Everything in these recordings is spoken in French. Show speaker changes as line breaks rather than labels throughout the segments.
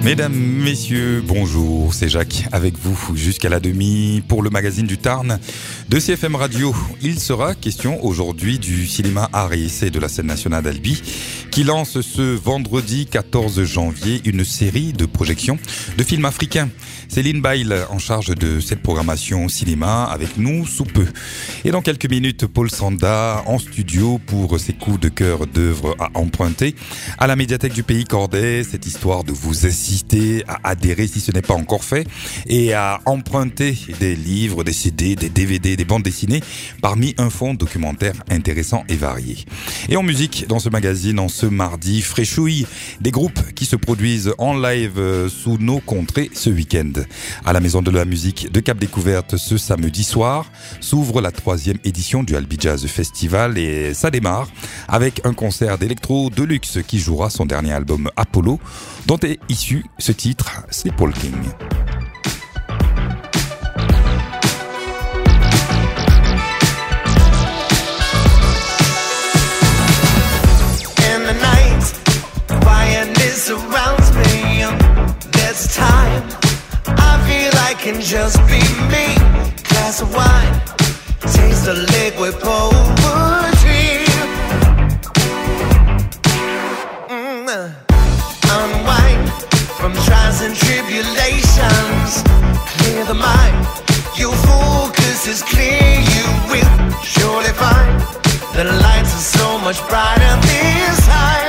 Mesdames, messieurs, bonjour, c'est Jacques avec vous jusqu'à la demi pour le magazine du Tarn de CFM Radio. Il sera question aujourd'hui du cinéma Harris et de la scène nationale d'Albi qui lance ce vendredi 14 janvier une série de projections de films africains. Céline Bail en charge de cette programmation cinéma avec nous sous peu. Et dans quelques minutes, Paul Sanda en studio pour ses coups de cœur d'œuvres à emprunter à la médiathèque du Pays Cordais, cette histoire de vous inciter à adhérer si ce n'est pas encore fait et à emprunter des livres, des CD, des DVD, des bandes dessinées parmi un fonds documentaire intéressant et varié. Et en musique, dans ce magazine, en ce mardi, fraîchouille, des groupes qui se produisent en live sous nos contrées ce week-end. À la Maison de la Musique de Cap Découverte ce samedi soir s'ouvre la 3e édition du Albi Jazz Festival et ça démarre avec un concert d'électro de luxe qui jouera son dernier album Apollo dont est issu ce titre, c'est Paul King.
Can just be me, glass of wine, taste of liquid poetry. Unwind from trials and tribulations, clear the mind, your focus is clear, you will surely find the lights are so much brighter this time.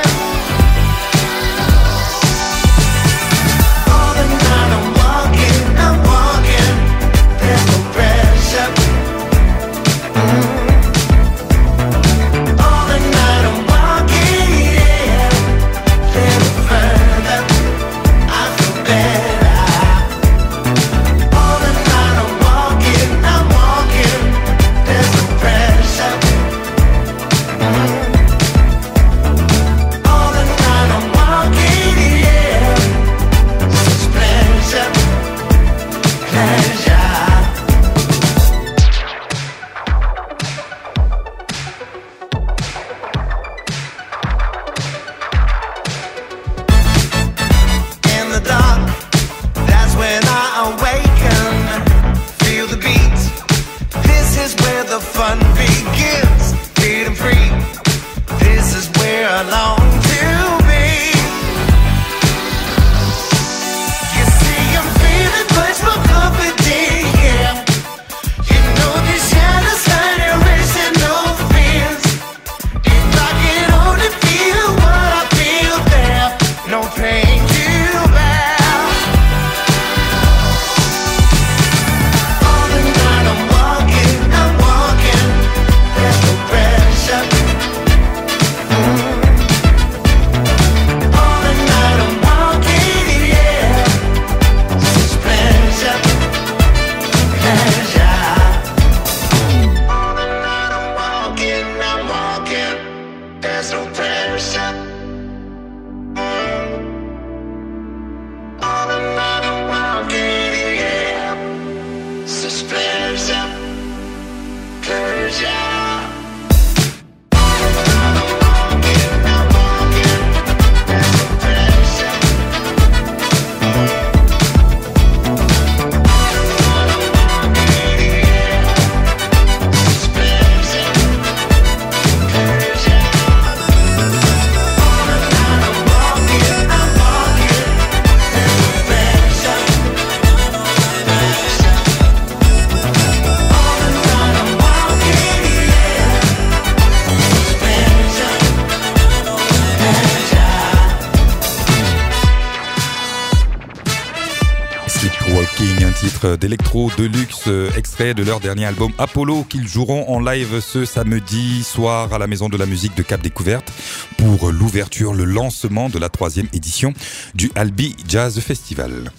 D'électro de luxe, extrait de leur dernier album Apollo qu'ils joueront en live ce samedi soir à la Maison de la Musique de Cap Découverte pour l'ouverture, le lancement de la 3e édition du Albi Jazz Festival.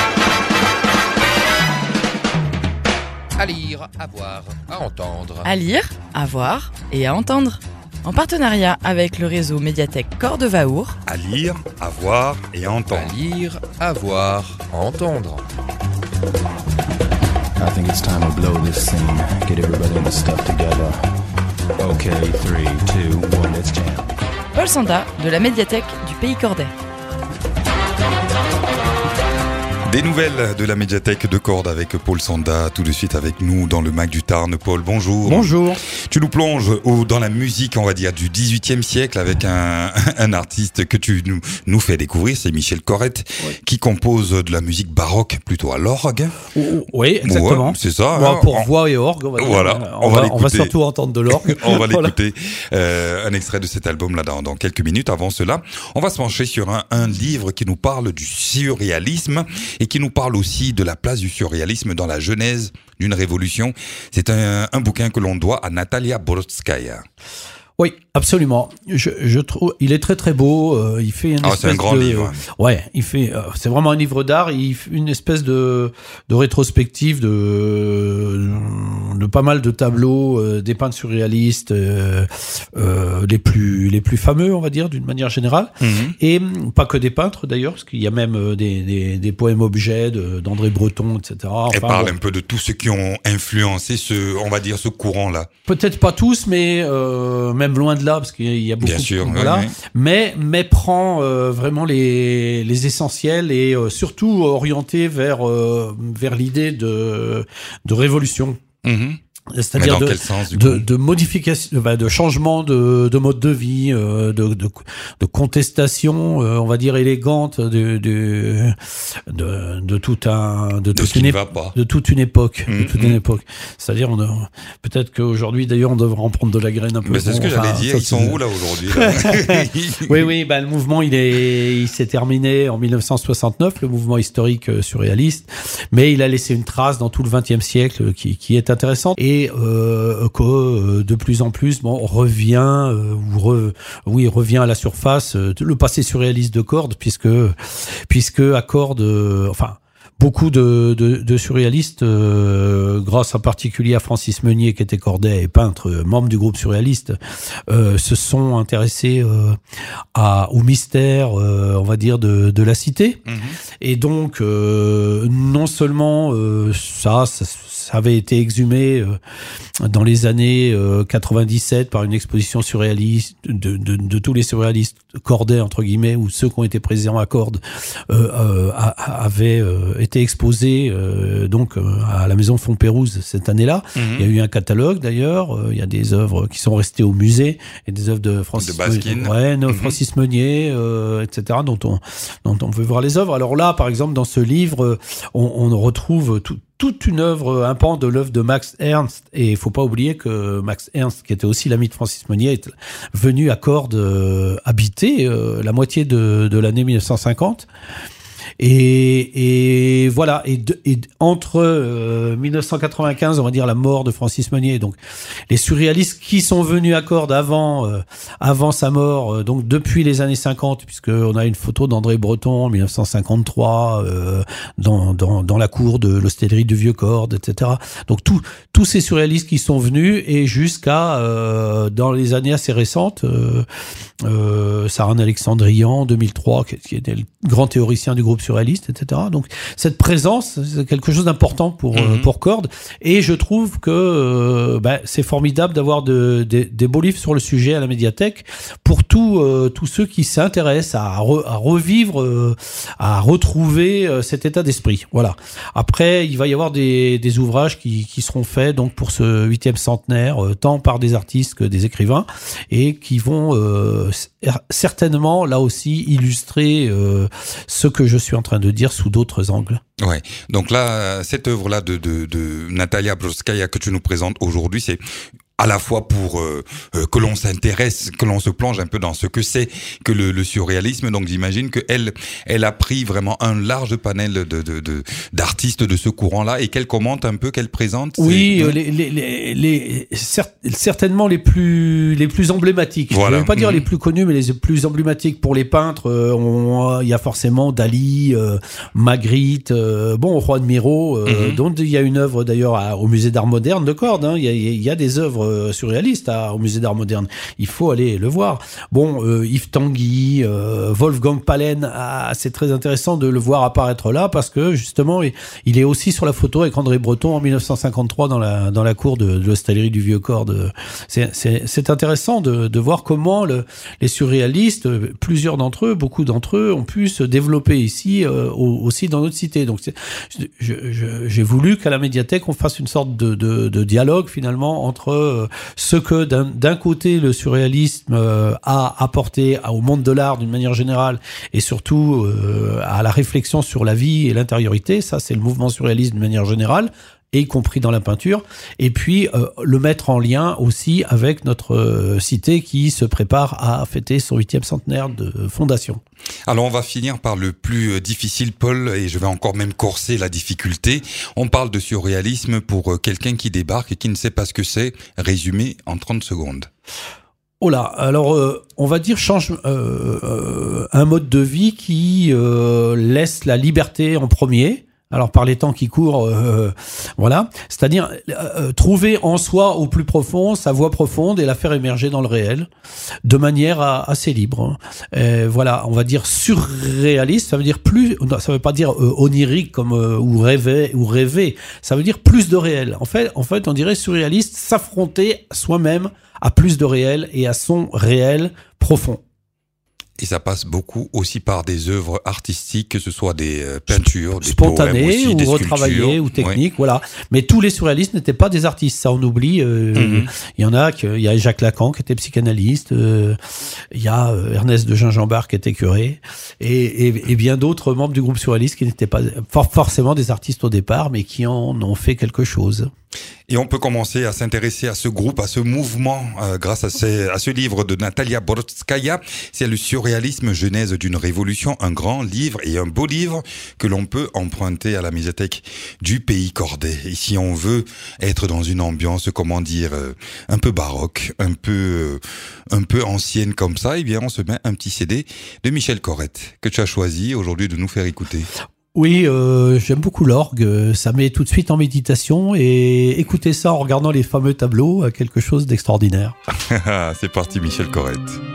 À lire, à voir, à entendre.
À lire, à voir et à entendre. En partenariat avec le réseau Médiathèque Cordevaour.
À lire, à voir et à entendre.
À lire, à voir, à entendre.
I think it's time to blow this scene. Get everybody in the stuff together. Okay, 3, 2, 1, let's jam.
Paul Sanda de la médiathèque du Pays Cordais.
Des nouvelles de la médiathèque de Cordes avec Paul Sonda, tout de suite avec nous dans le Mag du Tarn. Paul, bonjour.
Bonjour.
Tu nous plonges dans la musique, on va dire, du 18e siècle avec un artiste que tu nous fais découvrir, c'est Michel Corrette, qui compose de la musique baroque, plutôt à l'orgue.
Oui, exactement.
Ouais, c'est ça.
Bon, pour voix et orgue, on va
voilà,
on va surtout entendre de l'orgue.
On va l'écouter, un extrait de cet album-là dans quelques minutes. Avant cela, on va se pencher sur un livre qui nous parle du surréalisme et qui nous parle aussi de la place du surréalisme dans la genèse d'une révolution. C'est un bouquin que l'on doit à Natalia Brodskaya.
Oui, absolument. Je trouve, il est très très beau. Il fait
c'est un grand livre.
Ouais, il fait. C'est vraiment un livre d'art. Il fait une espèce de rétrospective de pas mal de tableaux, des peintres surréalistes, les plus fameux, on va dire, d'une manière générale. Mm-hmm. Et pas que des peintres d'ailleurs, parce qu'il y a même des poèmes objets d'André Breton, etc. Enfin,
elle parle un peu de tous ceux qui ont influencé ce courant-là.
Peut-être pas tous, mais même loin de là, parce qu'il y a beaucoup.
Bien sûr,
voilà.
Oui.
Mais prend vraiment les essentiels et surtout orienté vers l'idée de révolution.
Mm-hmm.
C'est-à-dire de modification, de changement de mode de vie, de contestation, on va dire élégante de toute une époque. C'est-à-dire peut-être qu'aujourd'hui d'ailleurs on devrait en prendre de la graine un peu.
Mais c'est ce que j'allais dire. Ils sont où là aujourd'hui
Oui, le mouvement il s'est terminé en 1969, le mouvement historique surréaliste, mais il a laissé une trace dans tout le XXe siècle qui est intéressante. Et que de plus en plus revient à la surface le passé surréaliste de Cordes, puisque à Cordes beaucoup de surréalistes, grâce en particulier à Francis Meunier qui était cordais et peintre, membre du groupe surréaliste, se sont intéressés au mystère, on va dire, de la cité. Mmh. Et donc, non seulement ça avait été exhumé dans les années 97 par une exposition surréaliste de tous les surréalistes cordais entre guillemets, ou ceux qui ont été présents à Cordes avaient été exposés donc à la maison Fontpérouse cette année-là. Mmh. Il y a eu un catalogue d'ailleurs, il y a des œuvres qui sont restées au musée et des œuvres de Francis Francis Meunier, etc. dont on veut voir les œuvres. Alors là, par exemple, dans ce livre, on retrouve toute une œuvre, un pan de l'œuvre de Max Ernst. Et il faut pas oublier que Max Ernst, qui était aussi l'ami de Francis Meunier, est venu à Cordes habiter la moitié de l'année 1950. Et voilà. Et entre 1995, on va dire la mort de Francis Meunier, donc les surréalistes qui sont venus à Cordes avant sa mort, donc depuis les années 50, puisque on a une photo d'André Breton en 1953 dans la cour de l'hostellerie du Vieux-Cordes, etc. Donc tous ces surréalistes qui sont venus, et jusqu'à dans les années assez récentes, Saran Alexandrian en 2003, qui était le grand théoricien du groupe surréaliste, etc. Donc cette présence, c'est quelque chose d'important pour Cordes, et je trouve que c'est formidable d'avoir des beaux livres sur le sujet à la médiathèque pour tous ceux qui s'intéressent à revivre, à retrouver cet état d'esprit. Voilà. Après, il va y avoir des ouvrages qui seront faits donc pour ce 8e centenaire, tant par des artistes que des écrivains, et qui vont certainement là aussi illustrer ce que je suis en train de dire sous d'autres angles.
Ouais. Donc là, cette œuvre-là de Natalia Brodskaya que tu nous présentes aujourd'hui, c'est à la fois pour que l'on s'intéresse, que l'on se plonge un peu dans ce que c'est que le surréalisme. Donc j'imagine que elle a pris vraiment un large panel d'artistes de ce courant-là, et qu'elle commente un peu, qu'elle présente.
Oui, certainement les plus emblématiques. Voilà. Je ne veux pas dire les plus connus, mais les plus emblématiques. Pour les peintres, il y a forcément Dali, Magritte, Juan Miro, dont il y a une œuvre d'ailleurs au musée d'art moderne de Cordes. Il y a des œuvres surréaliste au musée d'art moderne. Il faut aller le voir. Bon, Yves Tanguy, Wolfgang Palen, c'est très intéressant de le voir apparaître là parce que justement, il est aussi sur la photo avec André Breton en 1953 dans la cour de l'hostellerie du Vieux-Corps. C'est intéressant de voir comment les surréalistes, beaucoup d'entre eux ont pu se développer ici aussi dans notre cité. Donc j'ai voulu qu'à la médiathèque on fasse une sorte de dialogue finalement entre ce que d'un côté le surréalisme a apporté au monde de l'art d'une manière générale et surtout à la réflexion sur la vie et l'intériorité. Ça, c'est le mouvement surréaliste d'une manière générale, y compris dans la peinture, et puis le mettre en lien aussi avec notre cité qui se prépare à fêter son 8e centenaire de fondation.
Alors on va finir par le plus difficile, Paul, et je vais encore même corser la difficulté. On parle de surréalisme pour quelqu'un qui débarque et qui ne sait pas ce que c'est. Résumé en 30 secondes.
Oh là, alors on va dire change un mode de vie qui laisse la liberté en premier. Alors par les temps qui courent, voilà, c'est-à-dire trouver en soi au plus profond sa voix profonde et la faire émerger dans le réel de manière assez libre. Voilà, on va dire surréaliste, ça veut dire ça veut pas dire onirique comme ou rêver, ça veut dire plus de réel. En fait, on dirait surréaliste, s'affronter soi-même à plus de réel et à son réel profond.
Et ça passe beaucoup aussi par des œuvres artistiques, que ce soit des peintures, des
spontanées
poèmes aussi,
ou
des
retravaillées
sculptures.
ou techniques,
Oui.
voilà. Mais tous les surréalistes n'étaient pas des artistes, ça on oublie. Il y en a, il y a Jacques Lacan qui était psychanalyste, il y a Ernest de Gingembar qui était curé, et bien d'autres membres du groupe surréaliste qui n'étaient pas forcément des artistes au départ, mais qui en ont fait quelque chose.
Et on peut commencer à s'intéresser à ce groupe, à ce mouvement, grâce à ce livre de Natalia Borodskaya. C'est le surréalisme, genèse d'une révolution, un grand livre et un beau livre que l'on peut emprunter à la médiathèque du Pays Cordais. Et si on veut être dans une ambiance, comment dire, un peu baroque, un peu ancienne comme ça, eh bien on se met un petit CD de Michel Corrette que tu as choisi aujourd'hui de nous faire écouter.
Oui, j'aime beaucoup l'orgue, ça met tout de suite en méditation et écouter ça en regardant les fameux tableaux, quelque chose d'extraordinaire.
C'est parti, Michel Corrette.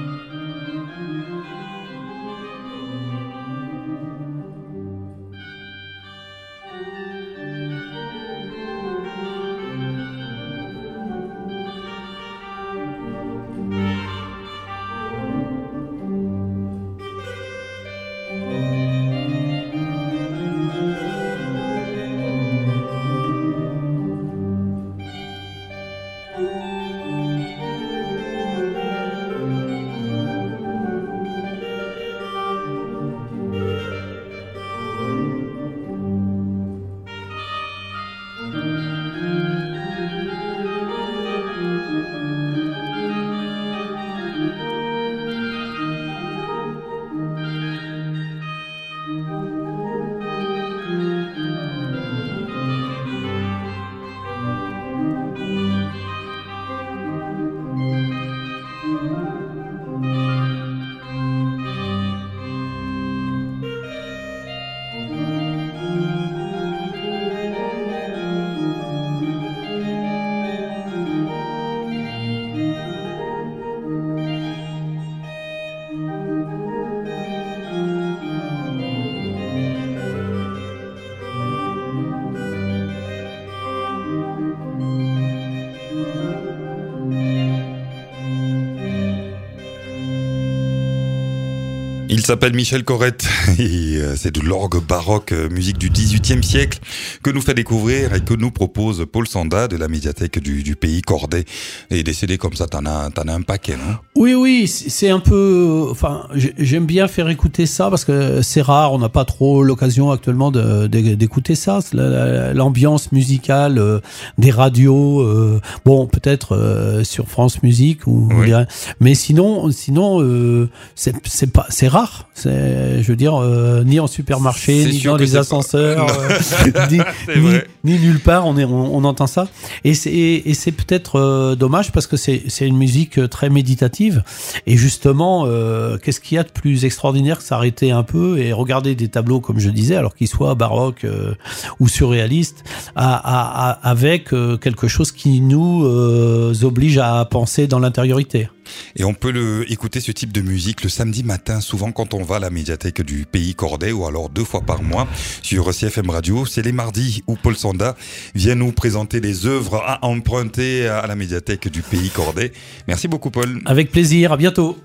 Il s'appelle Michel Corrette et c'est de l'orgue baroque, musique du XVIIIe siècle que nous fait découvrir et que nous propose Paul Sanda de la médiathèque du Pays Cordais. Et des CD comme ça, t'en as un paquet, non?
Oui, c'est un peu... Enfin, j'aime bien faire écouter ça parce que c'est rare, on n'a pas trop l'occasion actuellement d'écouter ça. L'ambiance musicale des radios, bon, peut-être sur France Musique, ou,
oui.
mais sinon c'est rare rare. Je veux dire, ni en supermarché,
C'est
ni
sûr
dans
que
les
c'est
ascenseurs,
C'est vrai.
ni nulle part. On entend ça. Et c'est peut-être dommage parce que c'est une musique très méditative. Et justement, qu'est-ce qu'il y a de plus extraordinaire que s'arrêter un peu et regarder des tableaux, comme je disais, alors qu'ils soient baroques ou surréalistes, avec quelque chose qui nous oblige à penser dans l'intériorité.
Et on peut écouter ce type de musique le samedi matin, souvent quand on va à la médiathèque du Pays Cordais, ou alors 2 fois par mois sur CFM Radio. C'est les mardis où Paul Sanda vient nous présenter les œuvres à emprunter à la médiathèque du Pays Cordais. Merci beaucoup, Paul.
Avec plaisir, à bientôt.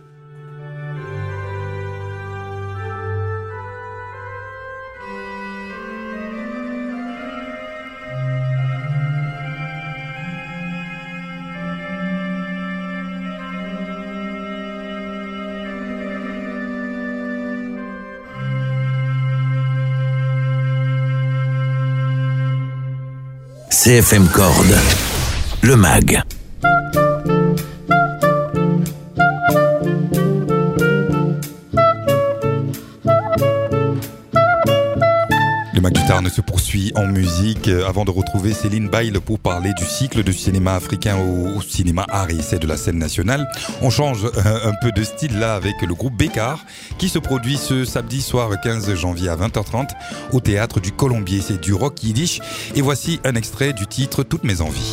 CFM Corde, le MAG.
Le MAG du Tarn se poursuit en musique avant de retrouver Céline Bail pour parler du cycle de cinéma africain au cinéma art et essai de la scène nationale. On change un peu de style là avec le groupe Bécart qui se produit ce samedi soir 15 janvier à 20h30 au théâtre du Colombier. C'est du rock yiddish et voici un extrait du titre Toutes mes envies.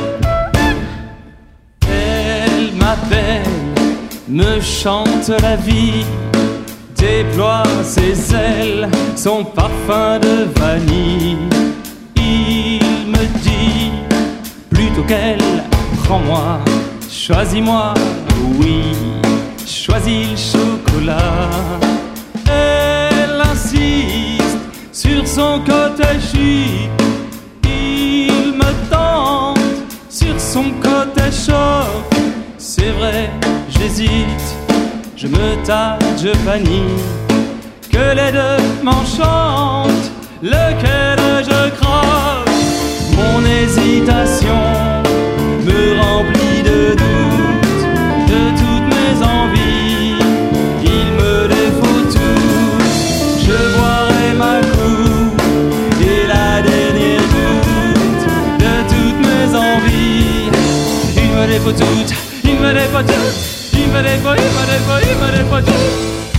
Elle m'appelle, me chante la vie, déploie ses ailes, son parfum de vanille. Il me dit, plutôt qu'elle, prends-moi, choisis-moi, oui, choisis le chocolat. Elle insiste sur son côté chic, il me tente sur son côté choc. C'est vrai, j'hésite, je me tâte, je panique, que les deux m'enchantent, lequel je croque. Mon hésitation me remplit de doutes, de toutes mes envies, il me les faut toutes. Je boirai ma coupe et la dernière goutte de toutes mes envies. Il me les faut toutes, il me les faut toutes. Il me les faut, il me les faut, il me les faut tout.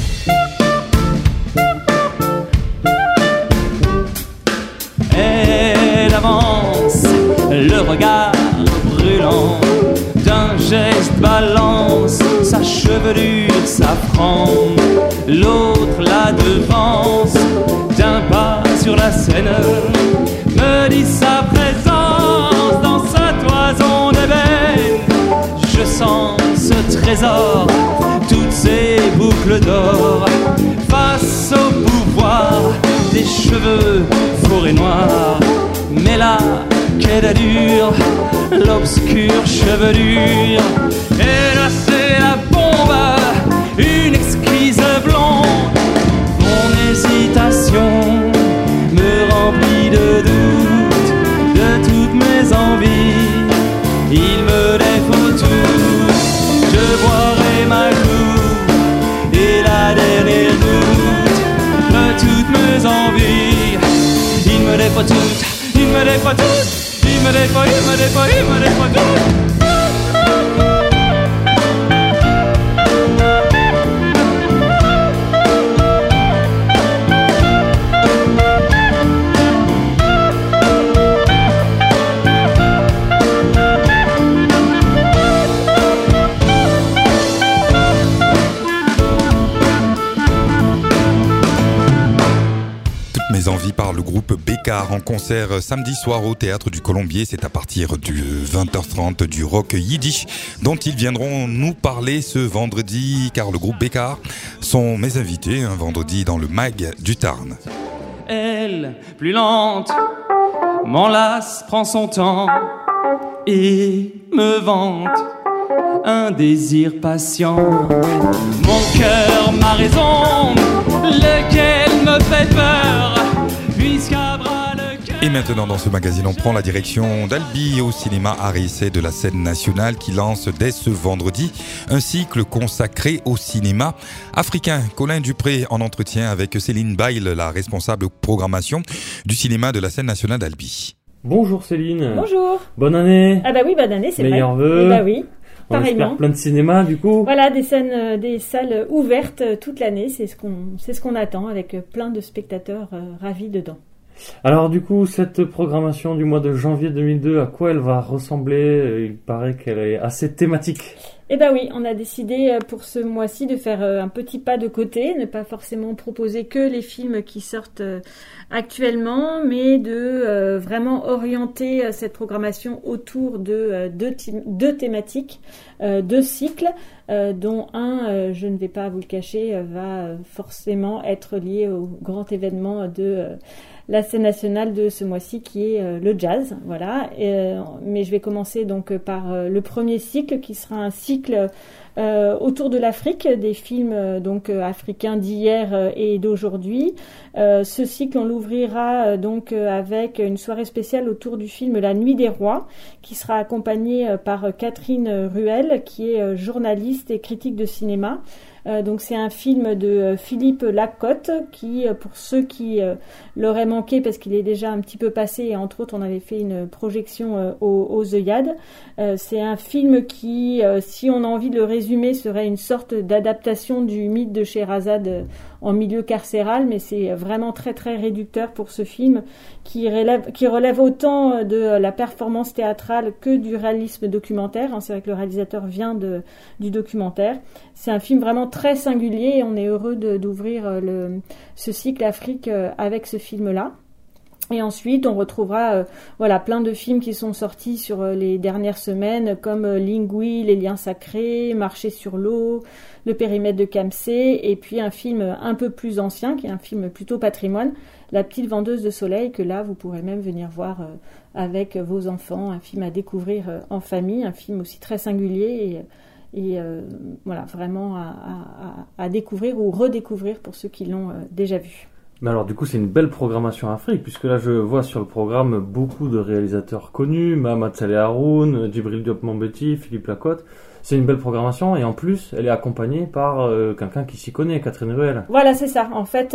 Elle avance, le regard brûlant, d'un geste balance sa chevelure safran. L'autre la devance, d'un pas sur la scène, me dit sa présence dans sa toison d'ébène. Je sens ce trésor, toutes ces boucles d'or, face au pouvoir des cheveux forêt noirs. Mais là, quelle allure, l'obscure chevelure. Et là c'est la bombe, une exquise blonde. Mon hésitation me remplit de doutes, de toutes mes envies, il me les faut toutes. Je boirai ma coupe et la dernière goutte de toutes mes envies. Il me les faut toutes, il me les faut toutes, il me les faut, il me les faut, il me les faut toutes.
Envie par le groupe Bécart en concert samedi soir au théâtre du Colombier. C'est à partir du 20h30 du rock yiddish dont ils viendront nous parler ce vendredi, car le groupe Bécart sont mes invités un vendredi dans le MAG du Tarn.
Elle, plus lente, m'enlace, prend son temps et me vante un désir patient. Mon cœur, ma raison, lequel me fait peur, puisqu'à bras le cœur.
Et maintenant dans ce magazine, on prend la direction d'Albi au cinéma Harris de la scène nationale qui lance dès ce vendredi un cycle consacré au cinéma africain. Colin Dupré en entretien avec Céline Bail, la responsable programmation du cinéma de la scène nationale d'Albi.
Bonjour Céline.
Bonjour.
Bonne année.
Ah bah oui, bonne année, c'est vrai.
Meilleurs vœux.
Bah oui.
On
Pareillement.
espère plein de cinéma du coup.
Voilà, des salles ouvertes toute l'année, c'est ce qu'on attend, avec plein de spectateurs ravis dedans.
Alors du coup, cette programmation du mois de janvier 2002, à quoi elle va ressembler? Il paraît qu'elle est assez thématique.
Eh ben oui, on a décidé pour ce mois-ci de faire un petit pas de côté, ne pas forcément proposer que les films qui sortent actuellement, mais de vraiment orienter cette programmation autour de deux thématiques, deux cycles, dont un, je ne vais pas vous le cacher, va forcément être lié au grand événement de la scène nationale de ce mois-ci qui est le jazz, voilà. Mais je vais commencer donc par le premier cycle qui sera un cycle autour de l'Afrique, des films donc africains d'hier et d'aujourd'hui. Ce cycle, on l'ouvrira donc avec une soirée spéciale autour du film La Nuit des Rois, qui sera accompagnée par Catherine Ruel, qui est journaliste et critique de cinéma. Donc c'est un film de Philippe Lacotte qui, pour ceux qui l'auraient manqué parce qu'il est déjà un petit peu passé, et entre autres on avait fait une projection aux œillades, c'est un film qui, si on a envie de le résumer, serait une sorte d'adaptation du mythe de Scheherazade en milieu carcéral, mais c'est vraiment très très réducteur pour ce film qui relève autant de la performance théâtrale que du réalisme documentaire. C'est vrai que le réalisateur vient du documentaire. C'est un film vraiment très singulier et on est heureux d'ouvrir ce cycle Afrique avec ce film-là. Et ensuite, on retrouvera plein de films qui sont sortis sur les dernières semaines, comme Lingui, Les Liens Sacrés, Marcher sur l'eau, Le Périmètre de Kamsé, et puis un film un peu plus ancien, qui est un film plutôt patrimoine, La Petite Vendeuse de Soleil, que là, vous pourrez même venir voir avec vos enfants, un film à découvrir en famille, un film aussi très singulier et vraiment à découvrir ou redécouvrir pour ceux qui l'ont déjà vu.
Mais alors du coup c'est une belle programmation Afrique, puisque là je vois sur le programme beaucoup de réalisateurs connus, Mahamat Saleh Haroun, Djibril Diop Mambéty, Philippe Lacotte. C'est une belle programmation et en plus elle est accompagnée par quelqu'un qui s'y connaît, Catherine Ruel.
Voilà, c'est ça. En fait,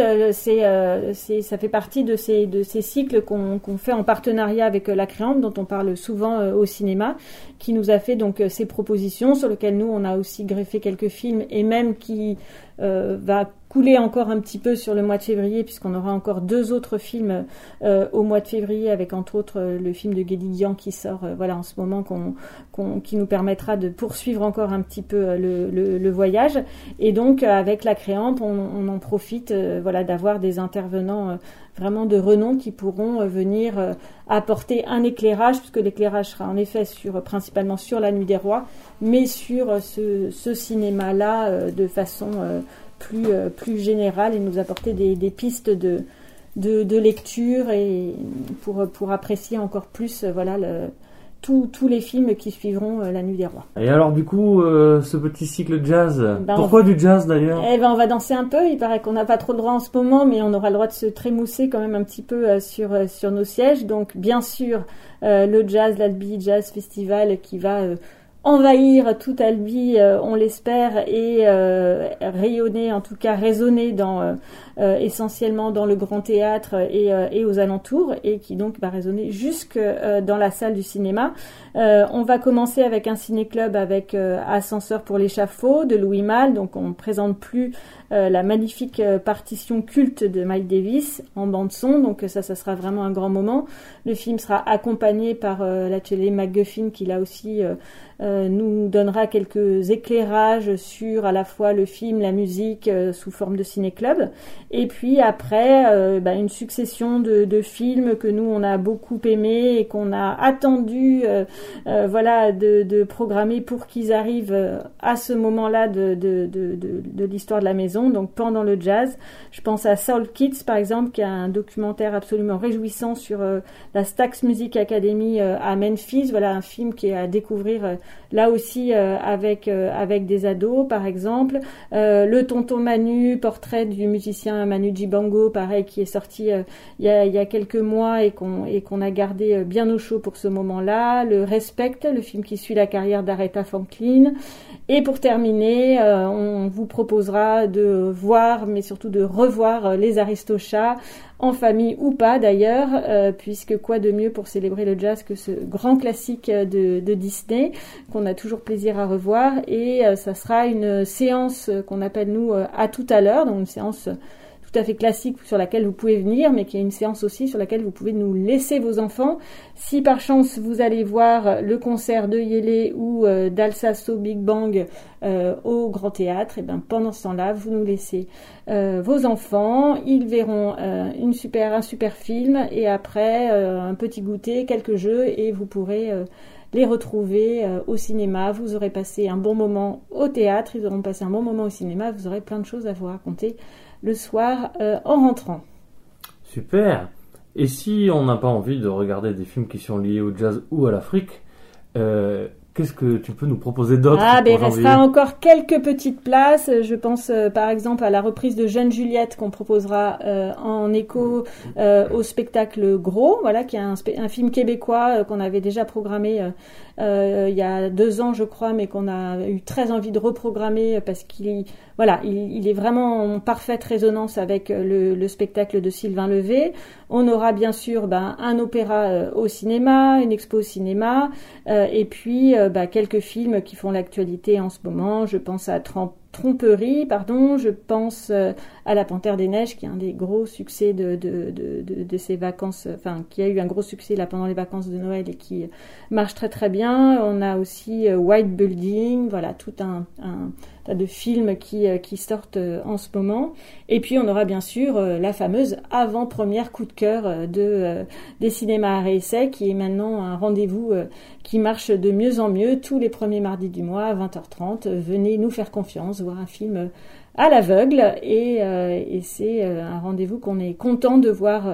ça fait partie de ces cycles qu'on fait en partenariat avec la Créante, dont on parle souvent au cinéma, qui nous a fait donc ces propositions sur lesquelles nous on a aussi greffé quelques films et même qui va couler encore un petit peu sur le mois de février, puisqu'on aura encore 2 autres films au mois de février, avec entre autres le film de Guédiguian qui sort en ce moment, qui nous permettra de poursuivre encore un petit peu le voyage. Et donc avec la Créante, on en profite d'avoir des intervenants vraiment de renom qui pourront venir apporter un éclairage, puisque l'éclairage sera en effet principalement sur La Nuit des Rois, mais sur ce cinéma-là de façon plus générale, et nous apporter des pistes de lecture et pour apprécier encore plus tous les films qui suivront La Nuit des Rois.
Et alors du coup, ce petit cycle jazz, pourquoi du jazz d'ailleurs?
On va danser un peu, il paraît qu'on n'a pas trop le droit en ce moment, mais on aura le droit de se trémousser quand même un petit peu sur nos sièges. Donc bien sûr, le jazz, l'Albi Jazz Festival qui va envahir tout Albi, on l'espère, et rayonner, en tout cas résonner essentiellement dans le Grand Théâtre et aux alentours, et qui donc va résonner jusque dans la salle du cinéma. On va commencer avec un ciné-club avec Ascenseur pour l'échafaud de Louis Malle, donc on ne présente plus la magnifique partition culte de Miles Davis en bande-son, donc ça sera vraiment un grand moment. Le film sera accompagné par l'atelier MacGuffin qui là aussi nous donnera quelques éclairages sur à la fois le film, la musique sous forme de ciné-club, et puis après une succession de films que nous on a beaucoup aimés et qu'on a attendu de programmer pour qu'ils arrivent à ce moment-là de l'histoire de la maison, donc pendant le jazz. Je pense à Soul Kids par exemple, qui a un documentaire absolument réjouissant sur la Stax Music Academy à Memphis, un film qui est à découvrir là aussi avec des ados par exemple. Le Tonton Manu, portrait du musicien Manu Dibango, pareil, qui est sorti il y a quelques mois et qu'on a gardé bien au chaud pour ce moment-là. Le Respect, le film qui suit la carrière d'Aretha Franklin. Et pour terminer, on vous proposera de voir, mais surtout de revoir les Aristochats, en famille ou pas d'ailleurs, puisque quoi de mieux pour célébrer le jazz que ce grand classique de Disney, qu'on a toujours plaisir à revoir. Et ça sera une séance qu'on appelle nous à tout à l'heure, donc une séance tout à fait classique sur laquelle vous pouvez venir, mais qui est une séance aussi sur laquelle vous pouvez nous laisser vos enfants. Si par chance vous allez voir le concert de Yélé ou d'Alsasso Big Bang au Grand Théâtre, et ben pendant ce temps-là, vous nous laissez vos enfants, ils verront un super film, et après un petit goûter, quelques jeux, et vous pourrez les retrouver au cinéma. Vous aurez passé un bon moment au théâtre, ils auront passé un bon moment au cinéma, vous aurez plein de choses à vous raconter le soir en rentrant.
Super. Et si on n'a pas envie de regarder des films qui sont liés au jazz ou à l'Afrique, qu'est-ce que tu peux nous proposer d'autre?
Il restera encore quelques petites places. Je pense par exemple à la reprise de Jeune Juliette qu'on proposera en écho au spectacle Gros, voilà, qui est un film québécois qu'on avait déjà programmé il y a 2 ans, je crois, mais qu'on a eu très envie de reprogrammer parce qu'il est vraiment en parfaite résonance avec le spectacle de Sylvain Levé. On aura bien sûr un opéra au cinéma, une expo au cinéma, et puis quelques films qui font l'actualité en ce moment. Je pense à Tromperie, je pense à La Panthère des Neiges, qui est un des gros succès de ces vacances, qui a eu un gros succès là pendant les vacances de Noël et qui marche très très bien. On a aussi White Building, voilà, tout un tas de films qui sortent en ce moment. Et puis on aura bien sûr la fameuse avant-première coup de cœur des cinémas Arrêt Essai, qui est maintenant un rendez-vous qui marche de mieux en mieux tous les premiers mardis du mois à 20h30. Venez nous faire confiance, voir un film à l'aveugle, et c'est un rendez-vous qu'on est content de voir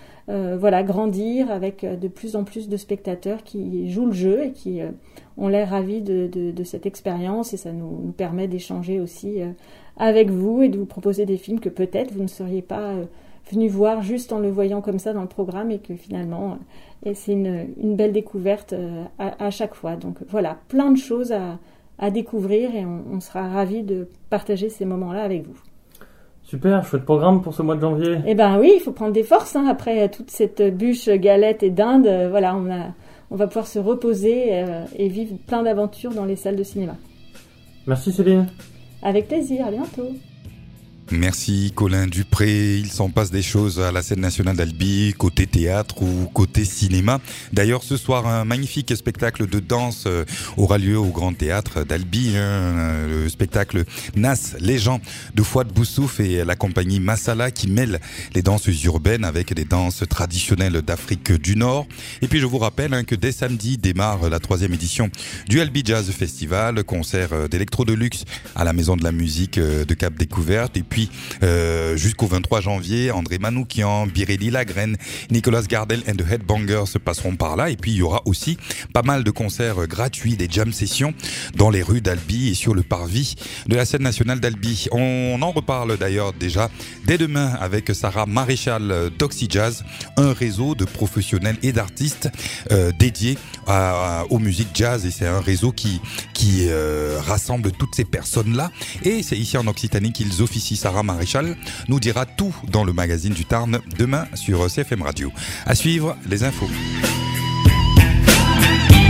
grandir avec de plus en plus de spectateurs qui jouent le jeu et qui ont l'air ravis de cette expérience, et ça nous permet d'échanger aussi avec vous et de vous proposer des films que peut-être vous ne seriez pas venu voir juste en le voyant comme ça dans le programme, et que finalement c'est une belle découverte à chaque fois. Donc voilà, plein de choses à découvrir, et on sera ravis de partager ces moments-là avec vous.
Super, chouette programme pour ce mois de janvier.
Eh ben oui, il faut prendre des forces après toute cette bûche, galette et dinde. On va pouvoir se reposer et vivre plein d'aventures dans les salles de cinéma.
Merci Céline.
Avec plaisir, à bientôt.
Merci Colin Dupré. Il s'en passe des choses à la scène nationale d'Albi, côté théâtre ou côté cinéma. D'ailleurs, ce soir, un magnifique spectacle de danse aura lieu au Grand Théâtre d'Albi. Le spectacle Nas, les gens de Fouad Boussouf et la compagnie Massala, qui mêle les danses urbaines avec les danses traditionnelles d'Afrique du Nord. Et puis je vous rappelle que dès samedi démarre la 3e édition du Albi Jazz Festival, concert d'électro de luxe à la Maison de la Musique de Cap Découverte. Et puis jusqu'au 23 janvier, André Manoukian, Birelli Lagraine, Nicolas Gardel and the Headbangers se passeront par là. Et puis il y aura aussi pas mal de concerts gratuits, des jam sessions dans les rues d'Albi et sur le parvis de la scène nationale d'Albi. On en reparle d'ailleurs déjà dès demain avec Sarah Maréchal d'Oxyjazz, un réseau de professionnels et d'artistes dédiés aux musiques jazz, et c'est un réseau qui rassemble toutes ces personnes-là, et c'est ici en Occitanie qu'ils officient. Sarah Maréchal nous dira tout dans le magazine du Tarn demain sur CFM Radio. À suivre les infos.